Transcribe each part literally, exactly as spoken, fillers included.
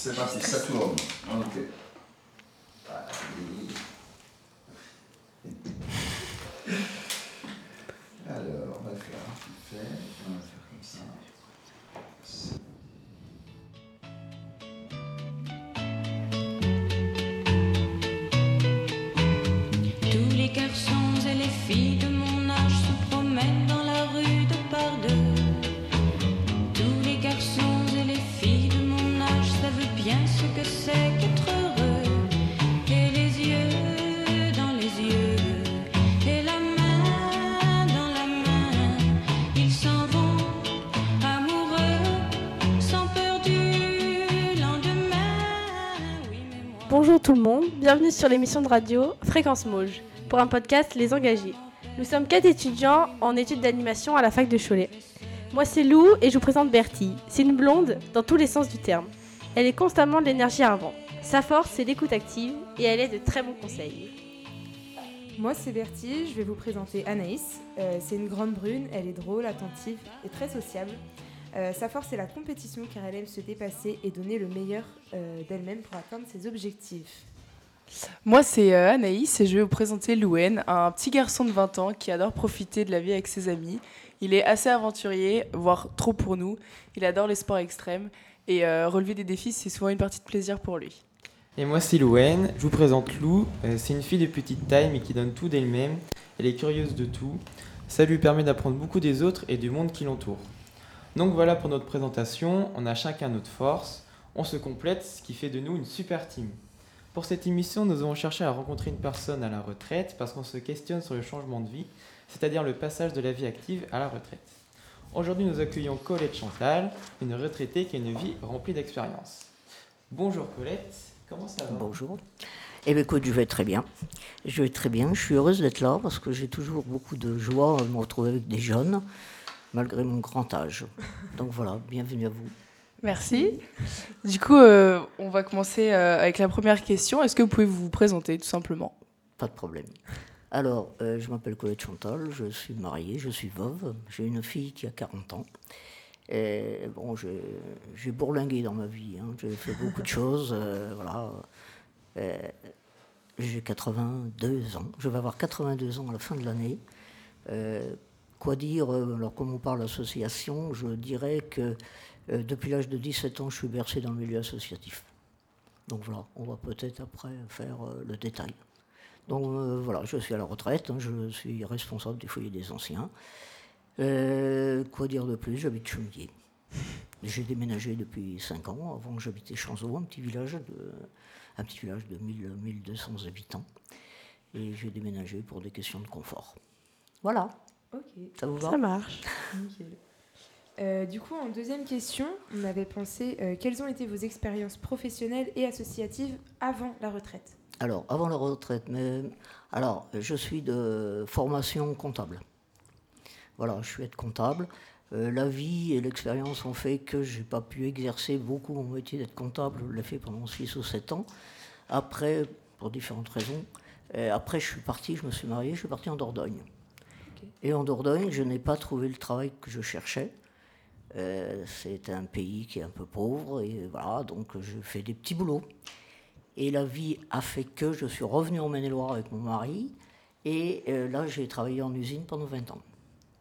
C'est parti, ça tourne. Ok. Alors, on va faire un petit fait. On va faire comme ça. Tous les garçons et les filles de mon âge se promènent dans la rue de par deux. Tous les garçons et les filles de mon âge savent bien ce que c'est qu'être heureux. Et les yeux dans les yeux, et la main dans la main, ils s'en vont amoureux, sans peur du lendemain. Oui, mais moi... Bonjour tout le monde, bienvenue sur l'émission de radio Fréquence Mauge, pour un podcast Les Engagés. Nous sommes quatre étudiants en études d'animation à la fac de Cholet. Moi c'est Lou et je vous présente Bertie. C'est une blonde dans tous les sens du terme. Elle est constamment de l'énergie à revendre. Sa force c'est l'écoute active et elle est de très bons conseils. Moi c'est Bertie, je vais vous présenter Anaïs. Euh, c'est une grande brune, elle est drôle, attentive et très sociable. Euh, sa force est la compétition car elle aime se dépasser et donner le meilleur euh, d'elle-même pour atteindre ses objectifs. Moi, c'est euh, Anaïs et je vais vous présenter Louane, un petit garçon de vingt ans qui adore profiter de la vie avec ses amis. Il est assez aventurier, voire trop pour nous. Il adore les sports extrêmes et euh, relever des défis, c'est souvent une partie de plaisir pour lui. Et moi c'est Louane, je vous présente Lou, euh, c'est une fille de petite taille mais qui donne tout d'elle-même, elle est curieuse de tout, ça lui permet d'apprendre beaucoup des autres et du monde qui l'entoure. Donc voilà pour notre présentation, on a chacun notre force, on se complète, ce qui fait de nous une super team. Pour cette émission, nous avons cherché à rencontrer une personne à la retraite parce qu'on se questionne sur le changement de vie, c'est-à-dire le passage de la vie active à la retraite. Aujourd'hui, nous accueillons Colette Chantal, une retraitée qui a une vie remplie d'expériences. Bonjour Colette, comment ça va ? Bonjour. Eh bien écoute, je vais très bien. Je vais très bien. Je suis heureuse d'être là parce que j'ai toujours beaucoup de joie à me retrouver avec des jeunes, malgré mon grand âge. Donc voilà, bienvenue à vous. Merci. Du coup, euh, on va commencer euh, avec la première question. Est-ce que vous pouvez vous présenter tout simplement ? Pas de problème. Alors, euh, je m'appelle Colette Chantal, je suis mariée, je suis veuve. J'ai une fille qui a quarante ans. Et bon, j'ai, j'ai bourlingué dans ma vie. Hein. J'ai fait beaucoup de choses. Euh, voilà. Et j'ai quatre-vingt-deux ans. Je vais avoir quatre-vingt-deux ans à la fin de l'année. Euh, quoi dire, alors comme on parle association, je dirais que euh, depuis l'âge de dix-sept ans, je suis bercé dans le milieu associatif. Donc voilà, on va peut-être après faire euh, le détail. Donc euh, voilà, je suis à la retraite, hein, je suis responsable du foyer des anciens. Euh, quoi dire de plus, j'habite Chemillé. J'ai déménagé depuis cinq ans, avant j'habitais Chanzeau, un petit village de, un petit village de mille, mille deux cents habitants. Et j'ai déménagé pour des questions de confort. Voilà. Ok, Ça vous va ? Ça marche. nickel. Euh, du coup, en deuxième question, on avait pensé euh, quelles ont été vos expériences professionnelles et associatives avant la retraite ? Alors, avant la retraite, mais, alors, je suis de formation comptable. Voilà, je suis aide comptable. Euh, la vie et l'expérience ont fait que je n'ai pas pu exercer beaucoup mon métier d'être comptable. Je l'ai fait pendant six ou sept ans. Après, pour différentes raisons, euh, après je suis parti, je me suis marié, je suis parti en Dordogne. Okay. Et en Dordogne, je n'ai pas trouvé le travail que je cherchais. Euh, c'est un pays qui est un peu pauvre, et voilà, donc je fais des petits boulots. Et la vie a fait que je suis revenu en Maine-et-Loire avec mon mari, et euh, là j'ai travaillé en usine pendant vingt ans.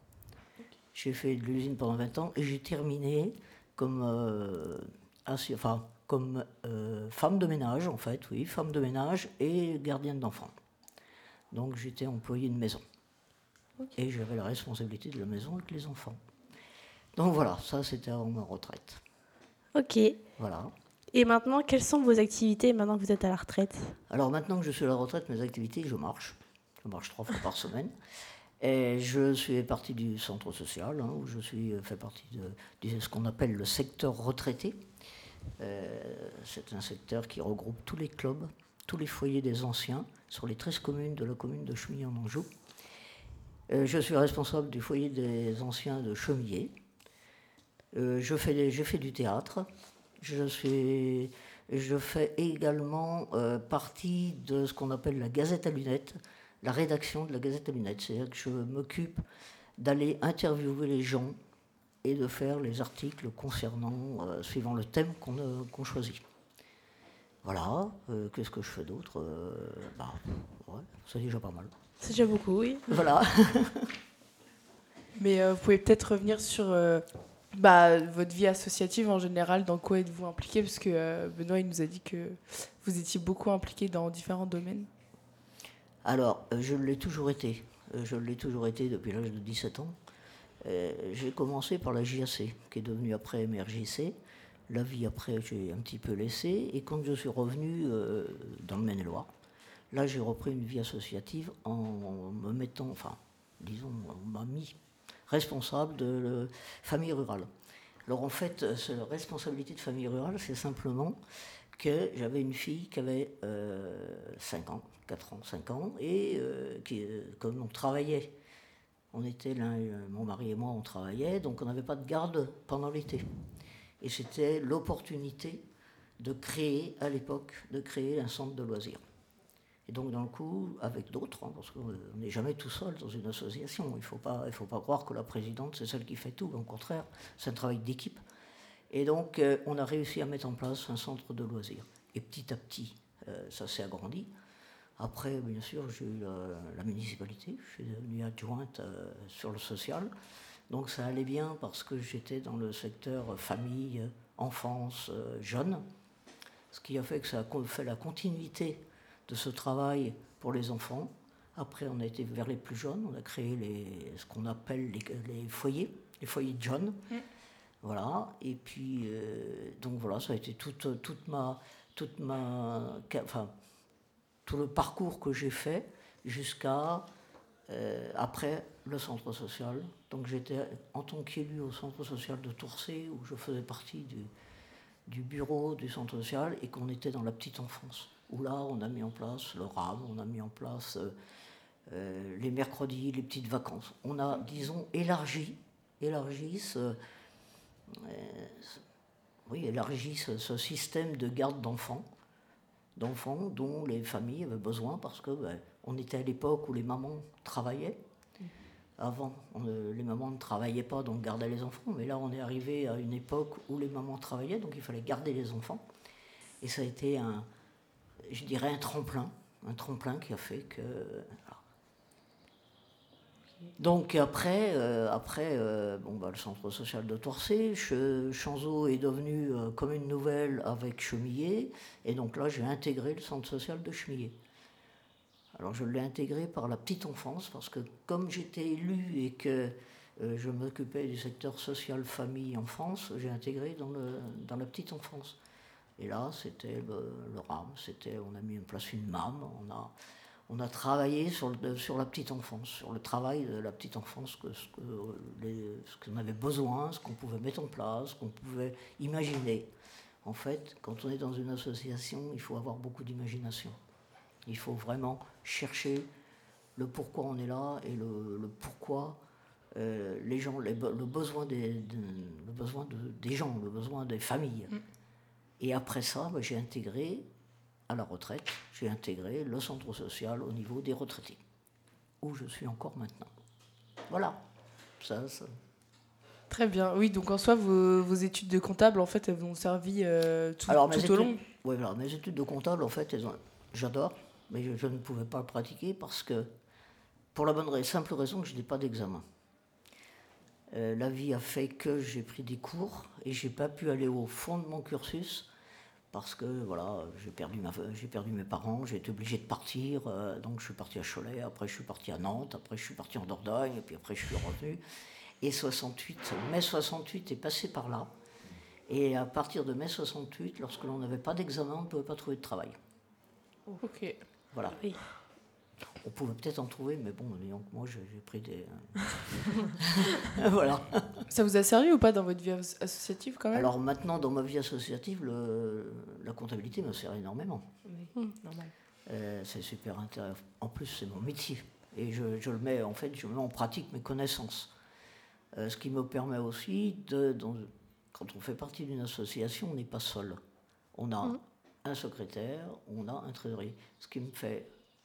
J'ai fait de l'usine pendant vingt ans et j'ai terminé comme, euh, assi- enfin, comme euh, femme de ménage, en fait, oui, femme de ménage et gardienne d'enfants. Donc j'étais employée de maison. Okay. Et j'avais la responsabilité de la maison avec les enfants. Donc voilà, ça c'était avant ma retraite. Ok. Voilà. Et maintenant, quelles sont vos activités maintenant que vous êtes à la retraite ? Alors maintenant que je suis à la retraite, mes activités, je marche. Je marche trois fois par semaine. Et je suis partie du centre social, hein, où je suis fait partie de, de ce qu'on appelle le secteur retraité. Euh, c'est un secteur qui regroupe tous les clubs, tous les foyers des anciens, sur les treize communes de la commune de Chemillé en Anjou. Euh, je suis responsable du foyer des anciens de Chemillé. Euh, je fais des, j'ai fait du théâtre. Je, suis, je fais également euh, partie de ce qu'on appelle la Gazette à lunettes, la rédaction de la Gazette à lunettes. C'est-à-dire que je m'occupe d'aller interviewer les gens et de faire les articles concernant, euh, suivant le thème qu'on, euh, qu'on choisit. Voilà, euh, qu'est-ce que je fais d'autre euh, bah, ouais, c'est déjà pas mal. C'est déjà beaucoup, oui. Voilà. Mais euh, vous pouvez peut-être revenir sur euh, bah, votre vie associative en général, dans quoi êtes-vous impliqué? Parce que euh, Benoît, il nous a dit que vous étiez beaucoup impliqué dans différents domaines. Alors, euh, je l'ai toujours été. Euh, je l'ai toujours été depuis l'âge de dix-sept ans. Euh, j'ai commencé par la J A C, qui est devenue après M R J C. La vie après, j'ai un petit peu laissé. Et quand je suis revenu euh, dans le Maine-et-Loire, là, j'ai repris une vie associative en, en me mettant, enfin, disons, on m'a mis responsable de la famille rurale. Alors, en fait, cette responsabilité de famille rurale, c'est simplement que j'avais une fille qui avait euh, cinq ans, quatre ans, cinq ans, et euh, qui, euh, comme on travaillait, on était l'un, mon mari et moi, on travaillait, donc on n'avait pas de garde pendant l'été. Et c'était l'opportunité de créer, à l'époque, de créer un centre de loisirs. Et donc, dans le coup, avec d'autres, hein, parce qu'on n'est jamais tout seul dans une association, il ne faut pas, il faut pas croire que la présidente, c'est celle qui fait tout, au contraire, c'est un travail d'équipe. Et donc, euh, on a réussi à mettre en place un centre de loisirs. Et petit à petit, euh, ça s'est agrandi. Après, bien sûr, j'ai eu la, la municipalité, je suis devenue adjointe euh, sur le social. Donc ça allait bien parce que j'étais dans le secteur famille, enfance, euh, jeunes. Ce qui a fait que ça a fait la continuité de ce travail pour les enfants. Après, on a été vers les plus jeunes, on a créé les, ce qu'on appelle les, les foyers, les foyers de jeunes. Mmh. Voilà, et puis, euh, donc voilà, ça a été toute, toute ma, toute ma, enfin, tout le parcours que j'ai fait jusqu'à, euh, après, le centre social. Donc j'étais en tant qu'élu au centre social de Tourcé, où je faisais partie du, du bureau du centre social, et qu'on était dans la petite enfance, où là, on a mis en place le R A M, on a mis en place euh, euh, les mercredis, les petites vacances. On a, disons, élargi, élargi ce... Euh, oui, élargit ce, ce système de garde d'enfants, d'enfants dont les familles avaient besoin parce que ben, on était à l'époque où les mamans travaillaient. Avant, on, les mamans ne travaillaient pas, donc gardaient les enfants, mais là on est arrivé à une époque où les mamans travaillaient, donc il fallait garder les enfants. Et ça a été un, je dirais, un tremplin, un tremplin qui a fait que... Donc après, euh, après euh, bon, bah, le centre social de Tourcé, Chanzeau est devenu euh, commune nouvelle avec Chemillé, et donc là j'ai intégré le centre social de Chemillé. Alors je l'ai intégré par la petite enfance, parce que comme j'étais élu et que euh, je m'occupais du secteur social famille enfance, j'ai intégré dans, le, dans la petite enfance. Et là c'était le, le R A M, c'était, on a mis en place une M A M, on a... On a travaillé sur, le, sur la petite enfance, sur le travail de la petite enfance, que, ce, que les, ce qu'on avait besoin, ce qu'on pouvait mettre en place, ce qu'on pouvait imaginer. En fait, quand on est dans une association, il faut avoir beaucoup d'imagination. Il faut vraiment chercher le pourquoi on est là et le, le pourquoi euh, les gens, les, le besoin, des, de, le besoin de, des gens, le besoin des familles. Mm. Et après ça, ben, j'ai intégré... à la retraite, j'ai intégré le centre social au niveau des retraités, où je suis encore maintenant. Voilà. Ça, ça. Très bien. Oui, donc en soi, vos, vos études de comptable, en fait, elles vous ont servi euh, tout, Alors, tout études, au long. Oui, alors, mes études de comptable, en fait, elles ont, j'adore, mais je, je ne pouvais pas le pratiquer parce que, pour la bonne simple raison que je n'ai pas d'examen. Euh, la vie a fait que j'ai pris des cours et je n'ai pas pu aller au fond de mon cursus. Parce que voilà, j'ai perdu, ma, j'ai perdu mes parents, j'ai été obligé de partir, euh, donc je suis parti à Cholet, après je suis parti à Nantes, après je suis parti en Dordogne, et puis après je suis revenu. Et soixante-huit, mai soixante-huit est passé par là. Et à partir de mai soixante-huit, lorsque l'on n'avait pas d'examen, on ne pouvait pas trouver de travail. Ok. Voilà. Oui. On pouvait peut-être en trouver, mais bon, disons que moi j'ai, j'ai pris des... voilà. Ça vous a servi ou pas dans votre vie associative quand même ? Alors maintenant, dans ma vie associative, le, la comptabilité me sert énormément. Oui, mmh. normal. Euh, c'est super intéressant. En plus, c'est mon métier. Et je, je le mets, en fait, je mets en pratique mes connaissances. Euh, ce qui me permet aussi, de, dans, quand on fait partie d'une association, on n'est pas seul. On a mmh. un secrétaire, on a un trésorier. Ce qui me fait...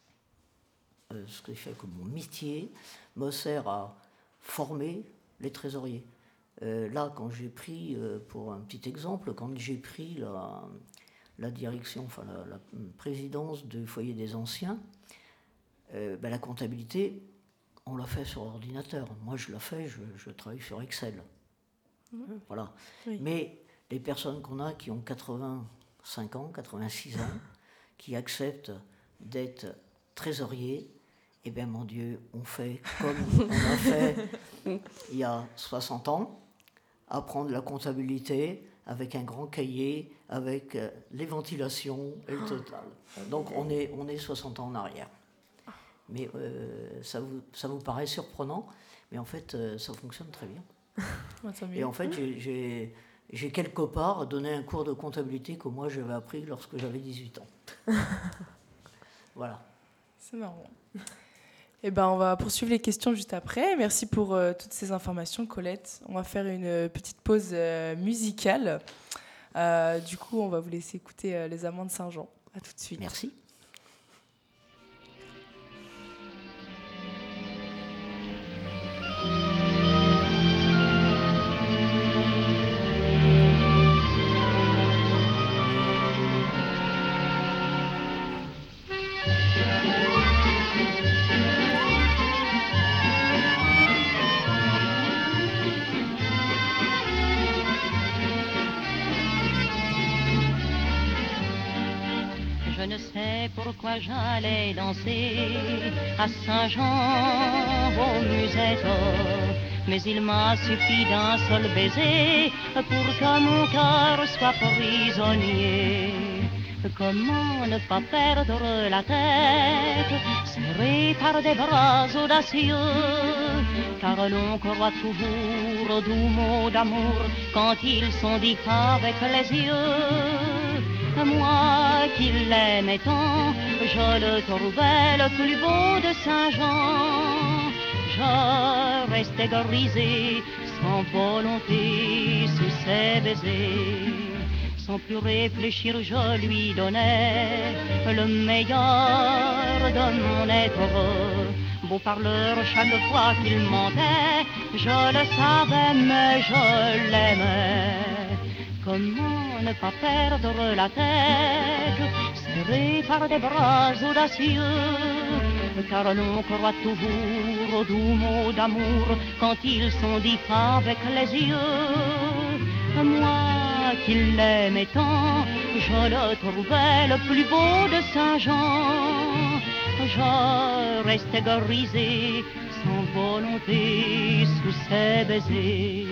Euh, ce qui fait que mon métier me sert à former les trésoriers. Euh, là, quand j'ai pris, euh, pour un petit exemple, quand j'ai pris la, la direction, enfin la, la présidence du foyer des anciens, euh, ben, la comptabilité, on l'a fait sur ordinateur. Moi, je la fais, je, je travaille sur Excel. Mmh. Voilà. Oui. Mais les personnes qu'on a qui ont quatre-vingt-cinq ans, quatre-vingt-six ans, qui acceptent d'être trésoriers, eh bien, mon Dieu, on fait comme on a fait il y a soixante ans, apprendre la comptabilité avec un grand cahier, avec euh, les ventilations et le total. Donc, on est, on est soixante ans en arrière. Mais euh, ça, vous, ça vous paraît surprenant, mais en fait, euh, ça fonctionne très bien. Et en fait, j'ai, j'ai, j'ai quelque part donné un cours de comptabilité que moi, j'avais appris lorsque j'avais dix-huit ans. Voilà. C'est marrant. Eh ben, on va poursuivre les questions juste après. Merci pour euh, toutes ces informations, Colette. On va faire une petite pause euh, musicale. Euh, du coup, on va vous laisser écouter euh, Les Amants de Saint-Jean. À tout de suite. Merci. Je ne sais pourquoi j'allais danser à Saint-Jean aux musettes, mais il m'a suffi d'un seul baiser pour que mon cœur soit prisonnier. Comment ne pas perdre la tête, serré par des bras audacieux, car l'on croit toujours aux doux mots d'amour quand ils sont dits avec les yeux. Moi qui l'aimais tant, je le trouvais le plus beau de Saint-Jean. Je restais grisé, sans volonté, sous ses baisers. Sans plus réfléchir, je lui donnais le meilleur de mon être. Beau parleur, chaque fois qu'il mentait, je le savais, mais je l'aimais. Comment ne pas perdre la tête, serré par des bras audacieux, car l'on croit toujours aux doux mots d'amour quand ils sont dits avec les yeux. Moi qui l'aimais tant, je le trouvais le plus beau de Saint-Jean. Je restais grisé, sans volonté, sous ses baisers.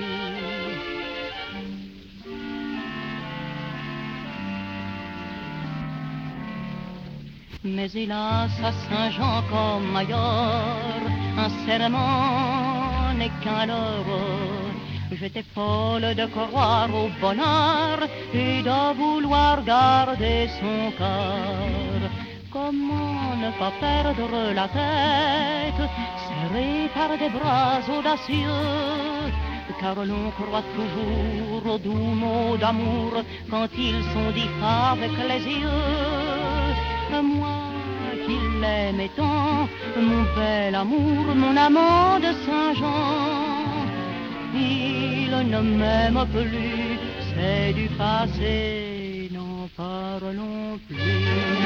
Mais hélas, à Saint-Jean comme ailleurs, un serment n'est qu'un leurre. J'étais folle de croire au bonheur et de vouloir garder son cœur. Comment ne pas perdre la tête, serré par des bras audacieux, car l'on croit toujours aux doux mots d'amour quand ils sont dits avec les yeux. Moi qui l'aimais tant, mon bel amour, mon amant de Saint-Jean, il ne m'aime plus, c'est du passé, n'en parlons plus.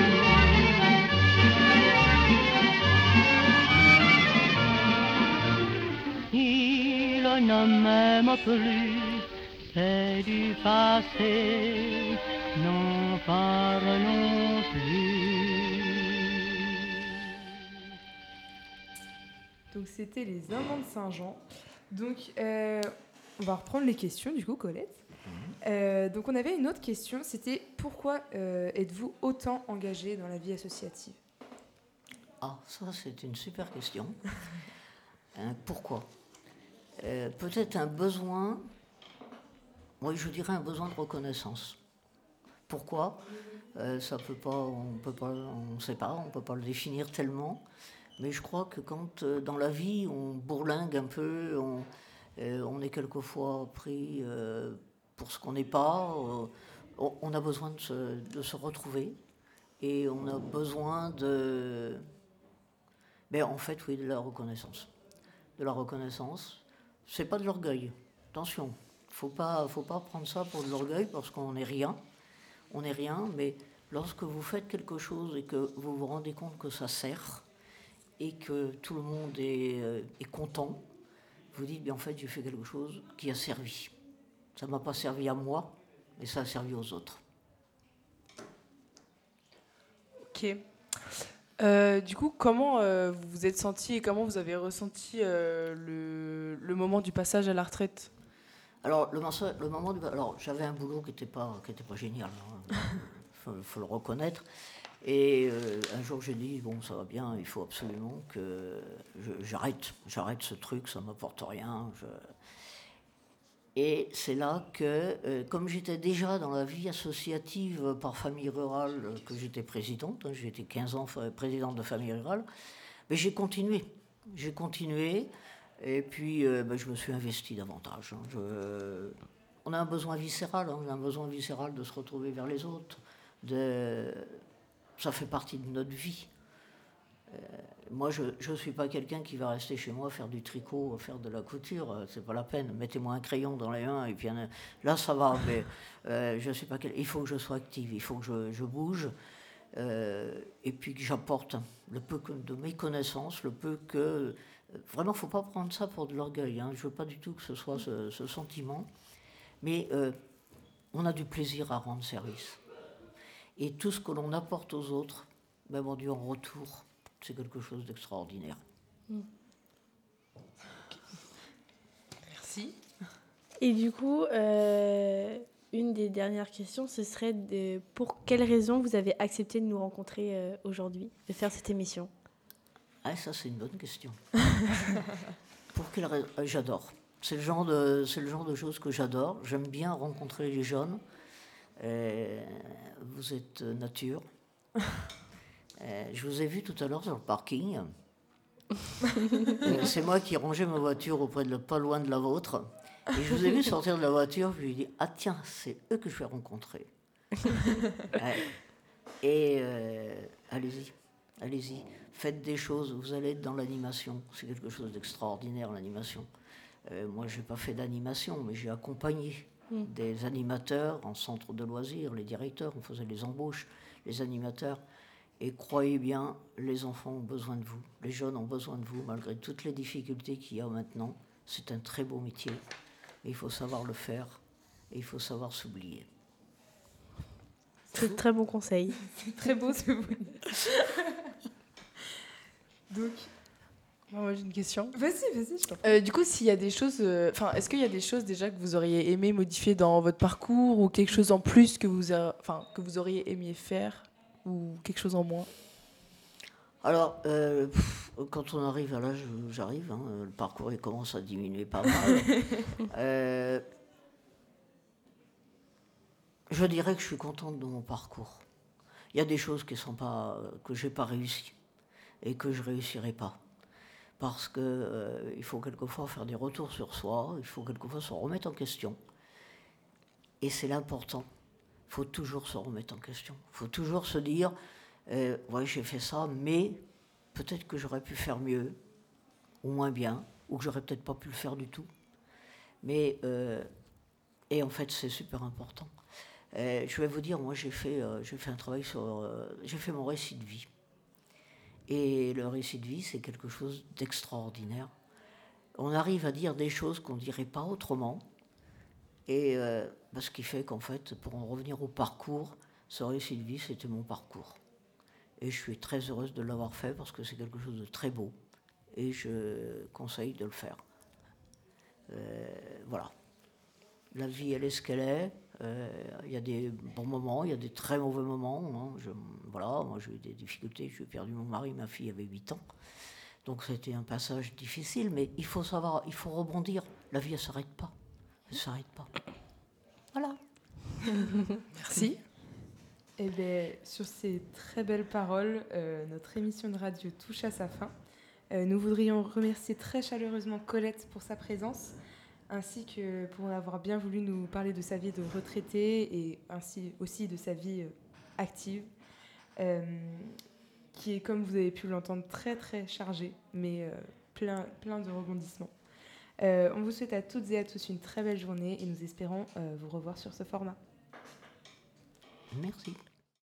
Il ne m'aime plus, c'est du passé, n'en parlons plus. Donc c'était les Amants de Saint-Jean. Donc euh, on va reprendre les questions du coup, Colette. Euh, donc on avait une autre question, c'était pourquoi euh, êtes-vous autant engagée dans la vie associative ? Ah, ça c'est une super question. hein, pourquoi euh, Peut-être un besoin, oui je dirais un besoin de reconnaissance. Pourquoi euh, ça peut pas, on peut pas, on sait pas, on peut pas le définir tellement. Mais je crois que quand euh, dans la vie on bourlingue un peu, on, euh, on est quelquefois pris euh, pour ce qu'on n'est pas, euh, on, on a besoin de se, de se retrouver et on a besoin de, ben en fait oui, de la reconnaissance, de la reconnaissance. C'est pas de l'orgueil, attention, faut pas, faut pas prendre ça pour de l'orgueil parce qu'on n'est rien. on n'est rien, mais lorsque vous faites quelque chose et que vous vous rendez compte que ça sert et que tout le monde est, euh, est content, vous dites, bien en fait, j'ai fait quelque chose qui a servi. Ça ne m'a pas servi à moi, mais ça a servi aux autres. Ok. Euh, du coup, comment euh, vous vous êtes senti et comment vous avez ressenti euh, le, le moment du passage à la retraite ? Alors, le, le moment du, alors j'avais un boulot qui n'était pas, qui était pas génial, il hein, faut, faut le reconnaître. Et euh, un jour, j'ai dit, bon, ça va bien, il faut absolument que je, j'arrête, j'arrête ce truc, ça ne m'apporte rien. Je... Et c'est là que, euh, comme j'étais déjà dans la vie associative par famille rurale, euh, que j'étais présidente, hein, j'ai été quinze ans présidente de famille rurale, mais j'ai continué. J'ai continué, et puis euh, ben, je me suis investie davantage. Hein. Je, on a un besoin viscéral, hein, on a un besoin viscéral de se retrouver vers les autres. De, ça fait partie de notre vie. Euh, moi, je ne suis pas quelqu'un qui va rester chez moi faire du tricot, faire de la couture. C'est pas la peine. Mettez-moi un crayon dans les mains et puis un, là, ça va. Mais euh, je suis pas quel... il faut que je sois active, il faut que je, je bouge euh, et puis que j'apporte le peu que, de mes connaissances, le peu que vraiment, faut pas prendre ça pour de l'orgueil. Hein. Je veux pas du tout que ce soit ce, ce sentiment, mais euh, on a du plaisir à rendre service et tout ce que l'on apporte aux autres, ben, mon Dieu, en retour. C'est quelque chose d'extraordinaire. Mmh. Merci. Et du coup, euh, une des dernières questions, ce serait de, pour quelles raisons vous avez accepté de nous rencontrer euh, aujourd'hui, de faire cette émission ? Ah, ça, c'est une bonne question. Pour quelle raison ? J'adore. C'est le genre de, c'est le genre de choses que j'adore. J'aime bien rencontrer les jeunes. Euh, vous êtes nature. Euh, je vous ai vu tout à l'heure sur le parking. euh, c'est moi qui rangeais ma voiture auprès de pas loin de la vôtre. Et je vous ai vu sortir de la voiture. Je lui ai dit, ah tiens, c'est eux que je vais rencontrer. ouais. Et euh, allez-y, allez-y. Faites des choses. Vous allez être dans l'animation. C'est quelque chose d'extraordinaire, l'animation. Euh, moi, je n'ai pas fait d'animation, mais j'ai accompagné mmh. des animateurs en centre de loisirs, les directeurs. On faisait les embauches, les animateurs. Et croyez bien, les enfants ont besoin de vous, les jeunes ont besoin de vous, malgré toutes les difficultés qu'il y a maintenant. C'est un très beau métier, et il faut savoir le faire, et il faut savoir s'oublier. C'est un très bon conseil. C'est très beau ce que vous dites. Donc, moi j'ai une question. Vas-y, vas-y, je t'en prie. Euh, du coup, s'il y a des choses, enfin, euh, est-ce qu'il y a des choses déjà que vous auriez aimé modifier dans votre parcours ou quelque chose en plus que vous, enfin, que vous auriez aimé faire? Ou quelque chose en moins? Alors, euh, pff, quand on arrive à l'âge où j'arrive, hein, le parcours il commence à diminuer pas mal. euh, je dirais que je suis contente de mon parcours. Il y a des choses qui sont pas, que je n'ai pas réussi et que je ne réussirai pas. Parce qu'il euh, faut quelquefois faire des retours sur soi, il faut quelquefois se remettre en question. Et c'est l'important. Il faut toujours se remettre en question. Il faut toujours se dire, euh, ouais, j'ai fait ça, mais peut-être que j'aurais pu faire mieux, ou moins bien, ou que j'aurais peut-être pas pu le faire du tout. Mais, euh, et en fait, c'est super important. Euh, je vais vous dire, moi, j'ai fait, euh, j'ai fait un travail sur... Euh, j'ai fait mon récit de vie. Et le récit de vie, c'est quelque chose d'extraordinaire. On arrive à dire des choses qu'on ne dirait pas autrement. Et euh, bah, ce qui fait qu'en fait, pour en revenir au parcours, ce récit de vie, c'était mon parcours. Et je suis très heureuse de l'avoir fait parce que c'est quelque chose de très beau. Et je conseille de le faire. Euh, voilà. La vie, elle est ce qu'elle est. Il euh, y a des bons moments, il y a des très mauvais moments. Hein. Je, voilà, moi j'ai eu des difficultés. J'ai perdu mon mari, ma fille avait huit ans. Donc c'était un passage difficile. Mais il faut savoir, il faut rebondir. La vie, elle ne s'arrête pas. Elle ne s'arrête pas. Voilà. Merci. Et bien, sur ces très belles paroles, euh, notre émission de radio touche à sa fin. Euh, nous voudrions remercier très chaleureusement Colette pour sa présence, ainsi que pour avoir bien voulu nous parler de sa vie de retraitée et ainsi aussi de sa vie euh, active, euh, qui est, comme vous avez pu l'entendre, très très chargée, mais euh, plein, plein de rebondissements. Euh, on vous souhaite à toutes et à tous une très belle journée et nous espérons euh, vous revoir sur ce format. Merci.